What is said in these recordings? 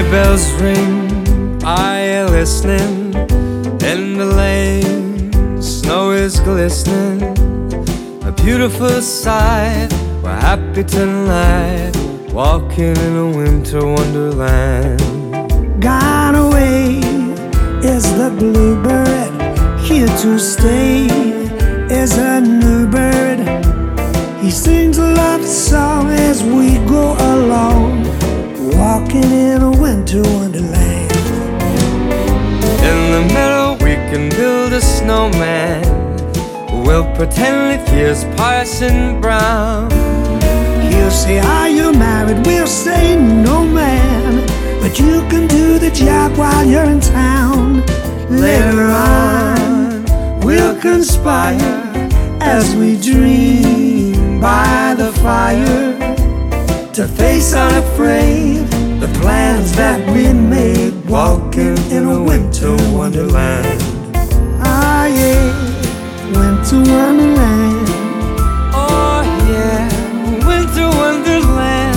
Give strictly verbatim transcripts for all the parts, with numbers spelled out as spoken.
Sleigh bells ring, are you listening? In the lane, snow is glistening. A beautiful sight, we're happy tonight, walking in a winter wonderland. Gone away is the bluebird, here to stay is a new bird. He sings a love song as we go along, walking in a winter wonderland. In the meadow we can build a snowman. We'll pretend it here's Parson Brown. He'll say, are you married? We'll say, no man, but you can do the job while you're in town. Later on we'll conspire as we dream by the fire, to face unafraid the plans that we made, walking in a winter wonderland. Ah yeah, winter wonderland. Oh yeah, winter wonderland.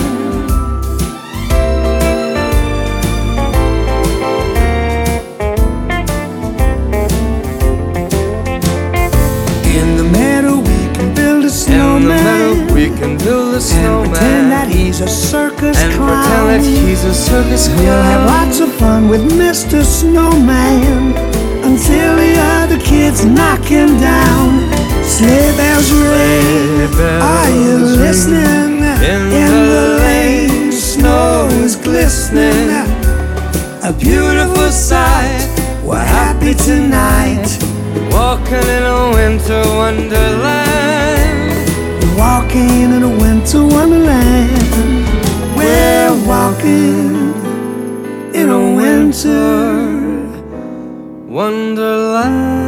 In the meadow we can build a snowman. In the meadow we can build a snowman. And pretend that he's a circus and clown. pretend that he's a circus clown. We'll have lots of fun with Mister Snowman until the other kids knock him down. Sleigh bells ring, are you listening? In, in the lane, snow is glistening. A beautiful sight, we're happy tonight, walking in a winter wonderland. we're walking in a winter wonderland. We're walking in a winter wonderland.